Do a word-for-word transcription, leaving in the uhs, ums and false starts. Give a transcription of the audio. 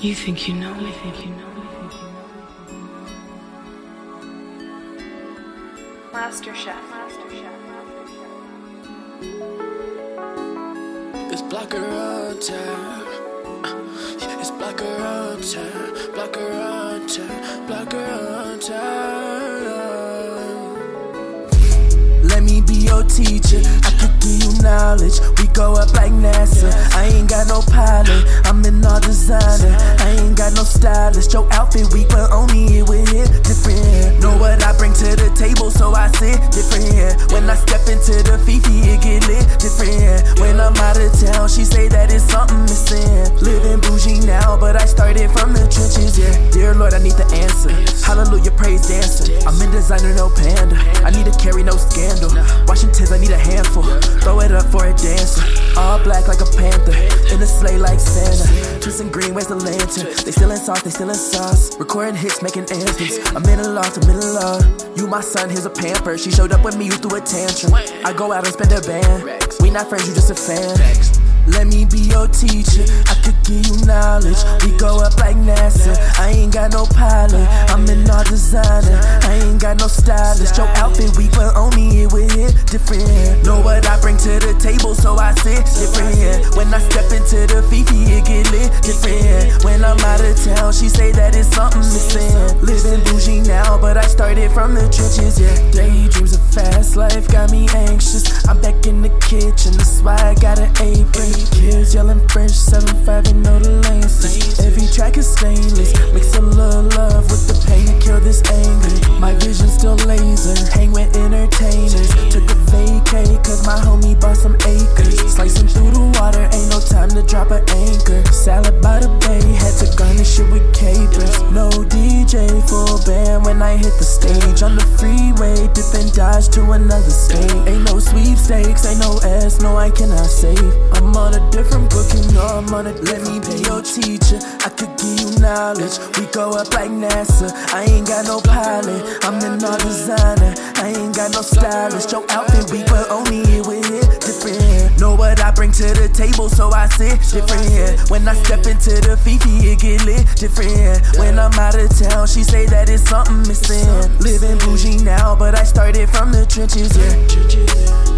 You think you know me, think you know me. Master Chef. Master Chef. It's blocker on time. Uh, it's blocker on time. Blocker on time. Blocker on time. Let me be your teacher. I could give you knowledge. We go up like NASA. I ain't got no pilot. I'm in all designer. I ain't got no stylist. Your outfit weak, but only it will hit different. Know what I bring to the table, so I sit different. When I step into the Fifi, it get lit different. When I'm out of town, she say that it's something missing. Living bougie now, but I started from the trenches, yeah. Dear Lord, I need the answer. Hallelujah, praise dancer. I'm in designer, no panda. I need to carry no scandal. Washington's, I need a handful. Throw it up for a dancer. All black like a panther. In a sleigh like Santa. Twisting green, where's the lantern? They still in sauce, they still in sauce. Recording hits, making anthems. I'm in a loft, I'm in a law. You my son, here's a pamper. She showed up with me, you threw a tantrum. I go out and spend a band. We not friends, you just a fan. Let me be your teacher. I could give you knowledge. We go up like NASA. I ain't got no pilot. I'm in all designer. I ain't got no stylist. Your outfit weak, but only it will hit different. Know what I bring to the table, so I sit different. When I step into the Fifi, it get lit different. When I'm out of town, she say that it's something missing. Living bougie now, but I started from the trenches, yeah. Daydreams of fast life got me anxious. I'm back in the kitchen, that's why I got an apron. Kids yelling French, seven five and know the lanes. Every track is stainless. Mix a little love with the pain to kill this anger. My vision still laser. Hang with entertainers. Took a vacay cause my homie bought some acres. Slicing through the water, ain't no time to drop an anchor. Salad by the bay, had to garnish it with capers. No D J, full band when I hit the stage. On the freeway, dip and dodge to another state. Ain't no sweepstakes, ain't no S, no I cannot save. I'm on a different book, you know I'm on it. Let me be your teacher, I could give you knowledge. We go up like NASA, I ain't got no pilot. I'm in all designer, I ain't got no stylist. Your outfit weak, but only it will hit different. Know what I bring to the table, so I sit different. When I step into the Fifi, it get lit different. When I'm out of town, she say that it's something missing. Living bougie now, but I started from the trenches, yeah.